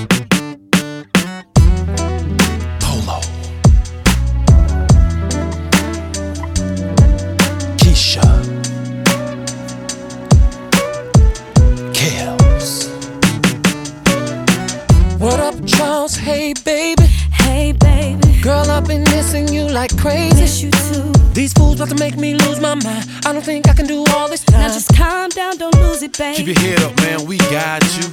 Polo, Keisha, Kels. What up, Charles? Hey, baby. Hey, baby. Girl, I've been missing you like crazy. Miss you too. These fools about to make me lose my mind. I don't think I can do all this time. Now just calm down, don't lose it, baby. Keep your head up, man, we got you.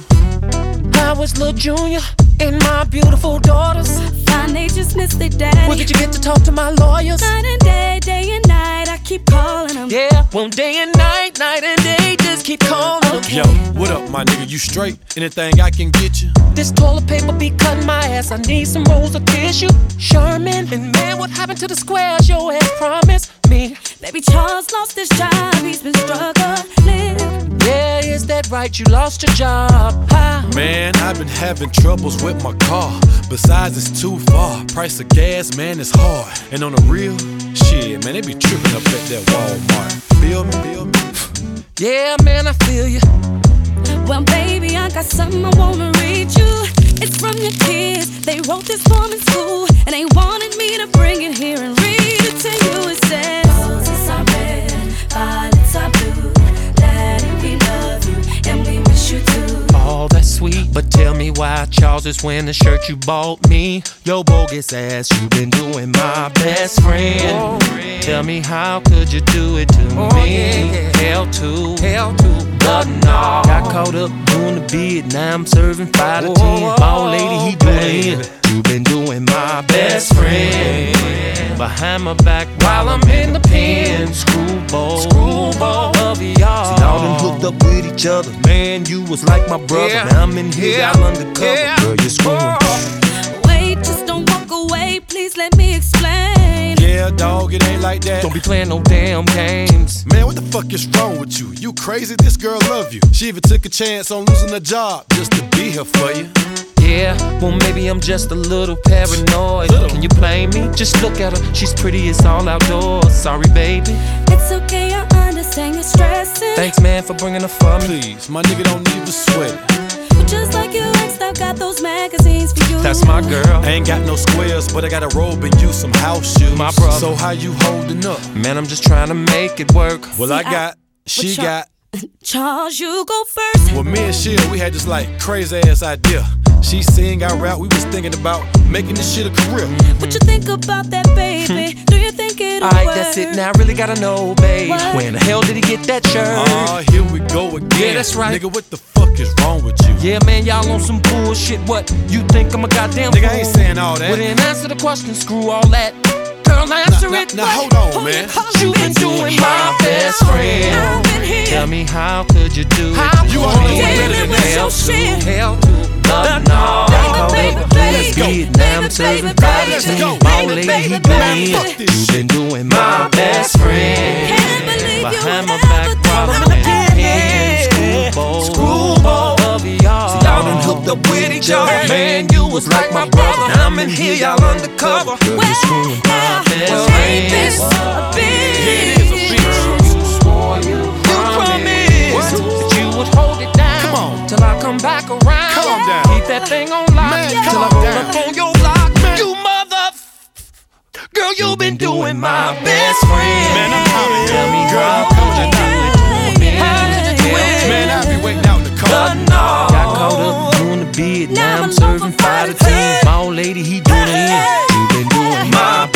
I was Lil Junior and my beautiful daughters. Fine, they just missed their daddy. Well, did you get to talk to my lawyers? Night and day, day and night, I keep calling them. Yeah, well, day and night, night and day, just keep calling them. Okay. Yo, what up, my nigga? You straight? Anything I can get you? This toilet paper be cutting my ass. I need some rolls of tissue. Sherman, and man, what happened to the squares your ass promised me? Baby Charles lost his job, he's been struggling. Yeah, is that right? You lost your job. How? Man, I've been having troubles with my car. Besides, it's too far. Price of gas, man, it's hard. And on the real, shit, man, they be tripping up at that Walmart. Feel me? Feel me? Yeah, man, I feel you. Well, baby, I got something I wanna read you. It's from your kids. They wrote this form in school, and they wanted me to bring it here and read it to you. It says, roses are red, violets are blue. Daddy, we love you, and we miss you too. Oh, that's sweet, but tell me why Charles is wearing the shirt you bought me. Yo, bogus ass, you been doing my best friend. Tell me how could you do it to me? Hell to, but no. Got caught up doing the bid, now I'm serving 5 to 10. Ball lady, he doing it. You been doing my best friend. Behind my back while I'm in the pen. Screwball of y'all. See, y'all done hooked up with each other. Man, you was like my brother. Yeah. Now I'm in here, y'all undercover. Yeah. Girl, you're screwing. Wait, just don't walk away. Please let me explain. Yeah, dog, it ain't like that. Don't be playing no damn games. Man, what the fuck is wrong with you? You crazy? This girl love you. She even took a chance on losing her job just to be here for you. Yeah, well maybe I'm just a little paranoid. Can you blame me? Just look at her, she's pretty, it's all outdoors. Sorry, baby. It's okay, I understand you're stressing. Thanks, man, for bringing her for me. Please, my nigga don't need to sweat it. But just like you ex, I've got those magazines for you. That's my girl. I ain't got no squares, but I got a robe and you some house shoes. My brother. So how you holding up? Man, I'm just trying to make it work. Well, I got, she What got. Charles, you go first. Well, me and Sheila, we had this like crazy ass idea. She sing, I rap, we was thinking about making this shit a career. What you think about that, baby? Do you think it'll Alright, work? that's it, now I really gotta know, babe. What? When the hell did he get that shirt? Oh, here we go again. Yeah, that's right. Nigga, what the fuck is wrong with you? Yeah, man, y'all on some bullshit. What? You think I'm a goddamn Nigga, fool? I ain't saying all that. Well, then answer the question, screw all that. Girl, answer it. Now, hold on, man. You been doing my best friend. Tell me how could you do it? You to always me? better than that. Hell to, hell to, but no. Let's get it, now I'm serving private Let's team. go. Ball lady, he doing fuck it. this You been doing my best friend. Can't believe you Behind my ever back thought while I'm in the pen. Screwball of y'all. See, y'all done hooked up with each other. Man, you was like my brother. Now I'm in here, y'all undercover. Girl, you're screwing. My best Well, friend. ain't this a bitch? It is a bitch. You swore you promised that you would hold it down. Come on. Till I come back around. Calm down. Keep that thing on lock. Man, till I calm roll down. up on your block. Man. You mother. Girl, you been doing my best friend. Man, I'm out of here. Tell me Girl, how you could calm you down. do it to me? How could you do it? Man, I be waiting out in the But car. no. Got caught up doing the bid. Now I'm serving 5 to 10. Ball lady, he doing it. You been doing my